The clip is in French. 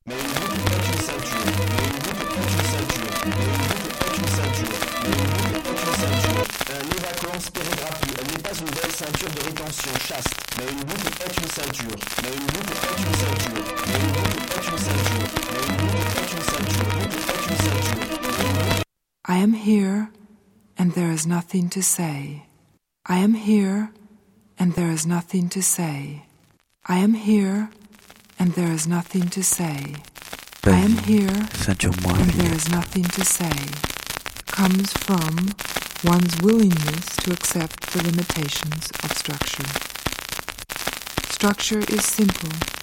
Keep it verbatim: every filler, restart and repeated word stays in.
Mais une boucle est une ceinture. Mais une boucle est une ceinture. Mais une boucle est une ceinture. Mais une boucle est une ceinture. Un évacuant périgraphie. Elle n'est pas une belle ceinture de rétention chaste. Mais une boucle est une ceinture. Mais une boucle est une ceinture. Mais une boucle est une ceinture. Mais une boucle est une ceinture. Boucle est une ceinture. I am here, and there is nothing to say. I am here, and there is nothing to say. I am here, and there is nothing to say. I am here, and there is nothing to say. Comes from one's willingness to accept the limitations of structure. Structure is simple,